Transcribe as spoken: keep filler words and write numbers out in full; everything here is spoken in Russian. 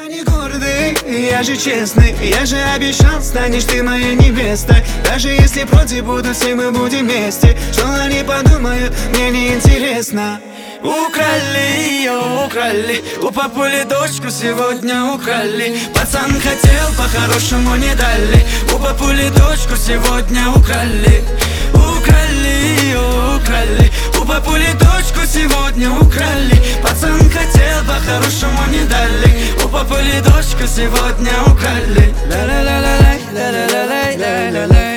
не гордый, я же честный. Я же обещал, станешь ты моей невестой. Даже если против будут, все мы будем вместе. Что они подумают, мне не интересно. Украли ее, украли, у папули дочку сегодня украли. Пацан хотел, по-хорошему не дали. У папули дочку сегодня украли. Украли ее, украли, у папули дочку сегодня украли. Пацан хотел, по-хорошему не дали. У папули дочку сегодня украли. Ла-ла-ла-ла-лай, ла-ла-ла-лай, ла-ла-лай.